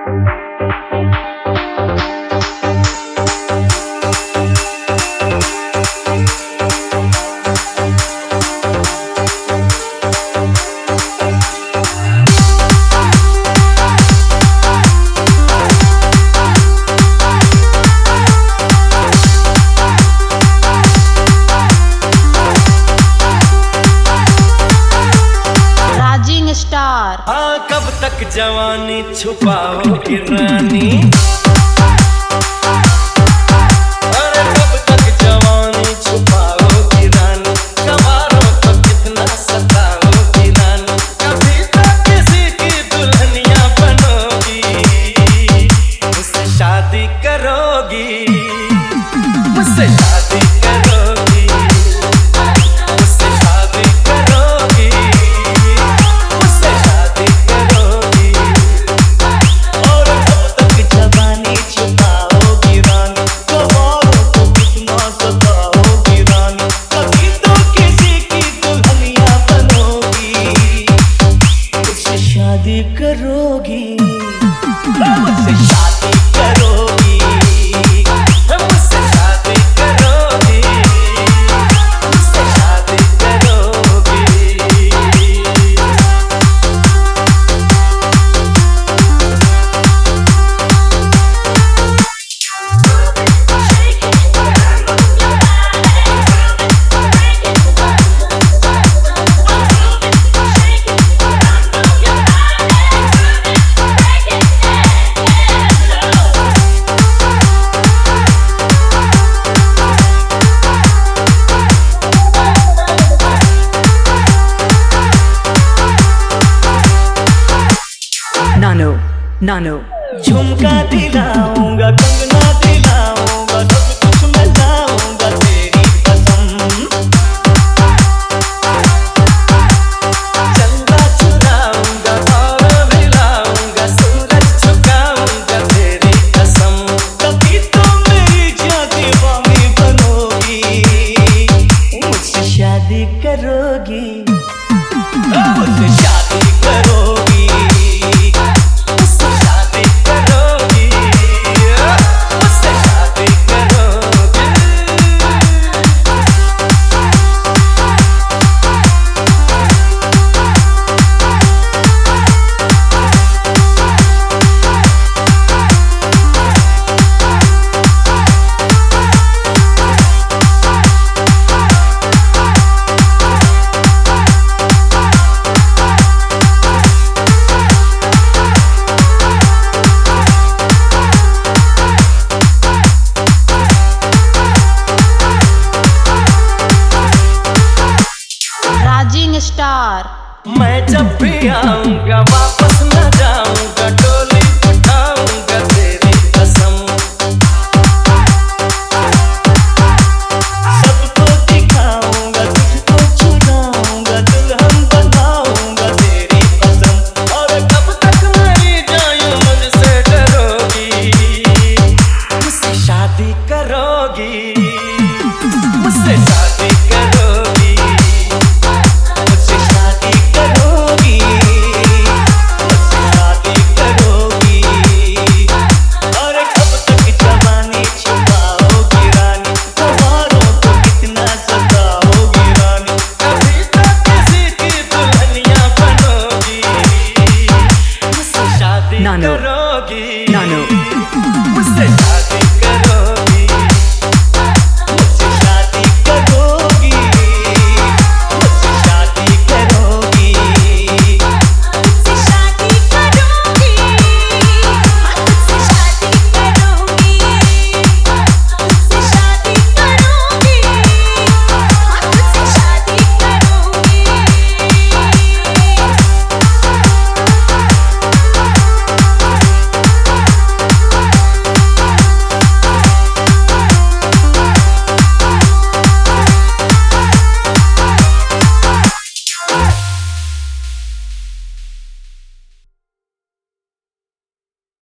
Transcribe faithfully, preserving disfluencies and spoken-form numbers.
हाँ, कब तक जवानी छुपाओगी रानी, अरे कब तक जवानी छुपाओगी रानी, कवारों को कितना सताओगी रानी, कभी तो किसी की दुल्हनिया बनोगी, मुझसे शादी करोगी, मुझसे शादी करोगी, मुझसे शादी करोगी, मुझसे शादी करोगी, और कब तक जवानी छुपाओगी रानी, कवारों को कितना सताओगी रानी, कभी तो किसी की दुल्हनिया बनोगी, मुझसे शादी करोगी, मुझसे शादी करोगी, मुझसे शादी करोगी, मुझसे शादी करोगी। नानो नानो झुमका दिलाऊंगा, कंगना दिलाऊंगा, सब कुछ मैं लाऊंगा तेरी कसम, चंदा चुराऊंगा और मिलाऊंगा, सूरज झुकाऊंगा तेरी कसम, कभी तो मेरी जान दीवानी बनोगी, मुझसे शादी करोगी, मुझसे शादी करोगी, मुझसे शादी करोगी, मुझसे शादी करोगी। Rising star. मैं जब भी आऊंगा वापस न जाऊंगा, डोली उठाऊंगा तेरी कसम, सबको दिखाऊंगा, तुझको चुराऊंगा, दुल्हन बनाऊंगा तेरी कसम, और कब तक मेरी जान मुझसे डरोगी, मुझसे शादी करोगी, मुझसे शादी करोगी, मुझसे शादी करोगी, मुझसे शादी करोगी, और कब तक जवानी छुपाओगी रानी, कवारों को कितना सताओगी रानी, कभी तो किसी की दुल्हनिया बनोगी, मुझसे शादी नानो करोगी।